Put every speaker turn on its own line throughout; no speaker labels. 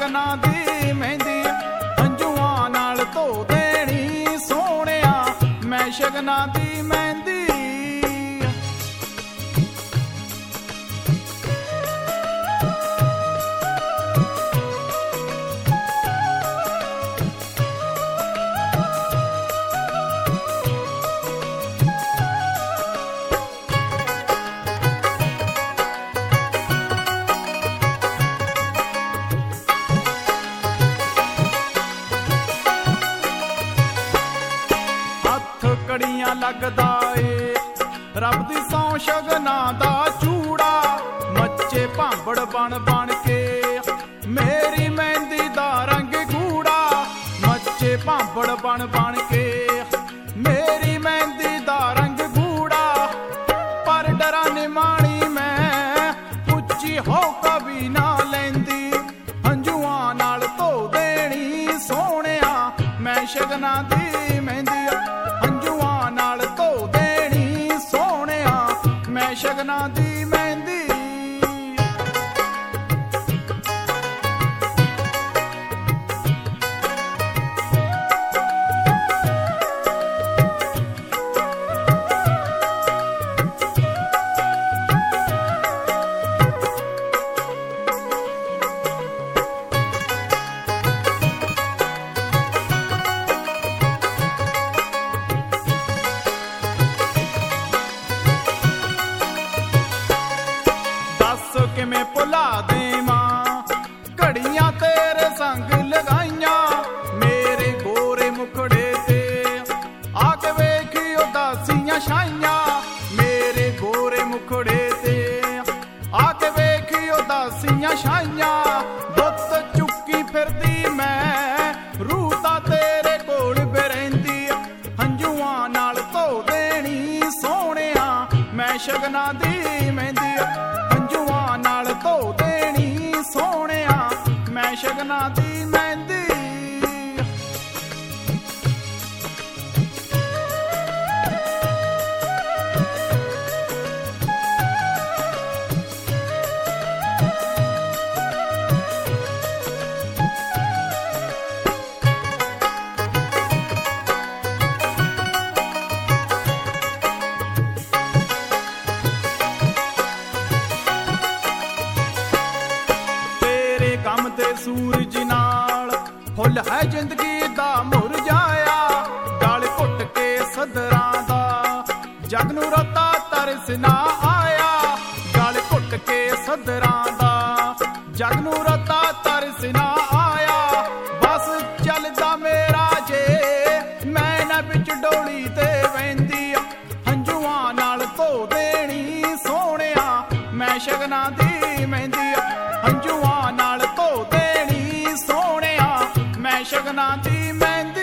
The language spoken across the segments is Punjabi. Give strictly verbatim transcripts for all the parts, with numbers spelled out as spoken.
ਸ਼ਗਨਾਂ ਦੀ ਮਹਿੰਦੀ ਹੰਝੂਆਂ ਨਾਲ ਧੋ ਦੇਣੀ ਸੋਹਣਿਆ ਮੈਂ ਸ਼ਗਨਾਂ ਦੀ ਮਹਿੰਦੀ। ਕੜੀਆਂ ਲੱਗਦਾ ਏ ਰੱਬ ਦੀ ਸੌਂ ਸ਼ਗਨਾਂ ਦਾ ਚੂੜਾ ਮੱਚੇ ਭਾਂਬੜ ਬਣ ਬਣ ਕੇ ਮੇਰੀ ਮਹਿੰਦੀ ਦਾ ਰੰਗ ਗੂੜਾ ਮੱਚੇ ਭਾਂਬੜ ਬਣ ਬਣ ਕੇ ਮੇਰੀ ਮਹਿੰਦੀ ਦਾ ਰੰਗ ਗੂੜਾ ਪਰ ਡਰਾਂ ਨਿਮਾਣੀ ਮੈਂ ਉੱਚੀ ਹੋ ਕਵੀ ਨਾ ਲੈਂਦੀ ਹੰਝੂਆਂ ਨਾਲ ਧੋ ਦੇਣੀ ਸੋਹਣਿਆ ਮੈਂ ਸ਼ਗਨਾਂ ਦੀ ਮਹਿੰਦੀ ਨਾਲ ਧੋ ਦੇਣੀ ਸੋਹਣਿਆ ਮੈਂ ਸ਼ਗਨਾਂ ਦੀ ਮਹਿੰਦੀ। ਕਿਵੇਂ ਭੁਲਾ ਦੇਵਾਂ ਘੜੀਆਂ ਤੇਰੇ ਸੰਗ ਲਗਾਈਆਂ ਮੇਰੇ ਗੋਰੇ ਮੁਖੜੇ ਤੇ ਆ ਕੇ ਵੇਖੀ ਉਦਾਸੀਆਂ ਛਾਈਆਂ ਮੇਰੇ ਗੋਰੇ ਮੁਖੜੇ ਤੇ ਆ ਕੇ ਵੇਖੀ ਉਦਾਸੀਆਂ ਛਾਈਆਂ ਦੁੱਤ ਚੁੱਕੀ ਫਿਰਦੀ ਮੈਂ ਰੂਹ ਤਾਂ ਤੇਰੇ ਕੋਲ ਬਰੈਂਦੀ ਹੰਝੂਆਂ ਨਾਲ ਧੋ ਦੇਣੀ ਸੋਹਣਿਆ ਮੈਂ ਸ਼ਗਨਾਂ ਦੀ ਮਹਿੰਦੀ ਨਾਲ ਧੋ ਦੇਣੀ ਸੋਹਣਿਆ ਮੈਂ ਸ਼ਗਨਾਂ ਦੀ ਮਹਿੰਦੀ। ਕੰਮ ਤੇ ਸੂਰਜ ਨਾਲ ਫੁੱਲ ਹੈ ਜ਼ਿੰਦਗੀ ਦਾ ਮੁਰਝਾਇਆ ਗਲ ਘੁੱਟ ਕੇ ਸਦਰਾਂ ਦਾ ਜਗ ਨੂੰ ਰਤਾ ਤਰਸ ਨਾ ਆਇਆ ਗਲ ਘੁੱਟ ਕੇ ਸਦਰਾਂ ਦਾ ਜਗ ਨੂੰ ਰਤਾ ਤਰਸ ਨਾ ਆਇਆ ਬਸ ਚੱਲਦਾ ਮੇਰਾ ਜੇ ਮੈਂ ਨਾ ਵਿੱਚ ਡੋਲੀ ਤੇ ਵਹਿੰਦੀ ਹੰਝੂਆਂ ਨਾਲ ਧੋ ਦੇਣੀ ਸੋਹਣਿਆ ਮੈਂ ਸ਼ਗਨਾਂ ਦੀ ਮਹਿੰਦੀ ਹੰਝੂਆਂ ਨਾਲ ਧੋ ਦੇਣੀ ਸੋਹਣਿਆ ਮੈਂ ਸ਼ਗਨਾਂ ਦੀ ਮਹਿੰਦੀ।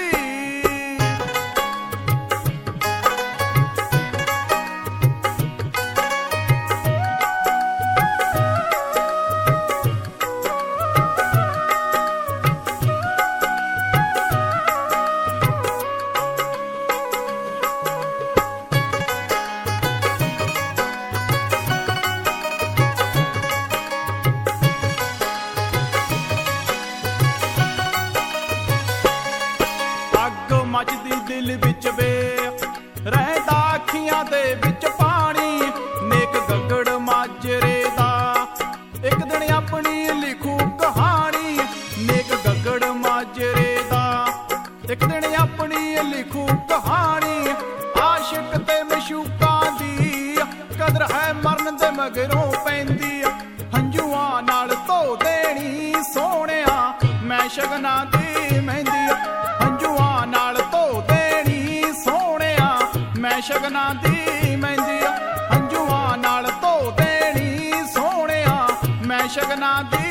ਮੱਚਦੀ ਦਿਲ ਵਿੱਚ ਵੇ ਰਹਿੰਦਾ ਅੱਖੀਆਂ ਦੇ ਵਿੱਚ ਪਾਣੀ ਨੇਕ ਗੱਗੜ ਮਾਜਰੇ ਦਾ ਇੱਕ ਦਿਨ ਆਪਣੀ ਲਿਖੂ ਕਹਾਣੀ ਨੇਕ ਗੱਗੜ ਮਾਜਰੇ ਦਾ ਇੱਕ ਦਿਨ ਆਪਣੀ ਲਿਖੂ ਕਹਾਣੀ ਆਸ਼ਿਕ ਤੇ ਮਸ਼ੂਕਾਂ ਦੀ ਕਦਰ ਹੈ ਮਰਨ ਦੇ ਮਗਰੋਂ ਪੈਂਦੀ ਹੰਝੂਆਂ ਨਾਲ ਧੋ ਦੇਣੀ ਸੋਹਣਿਆ ਮੈਂ ਸ਼ਗਨਾਂ ਦੀ ਮਹਿੰਦੀ ਹੰਝੂਆਂ ਨਾਲ ਧੋ ਦੇਣੀ ਸੋਹਣਿਆ ਮੈਂ ਸ਼ਗਨਾਂ ਦੀ ਮਹਿੰਦੀ ਹੰਝੂਆਂ ਨਾਲ ਧੋ ਦੇਣੀ ਸੋਹਣਿਆ ਮੈਂ ਸ਼ਗਨਾਂ ਦੀ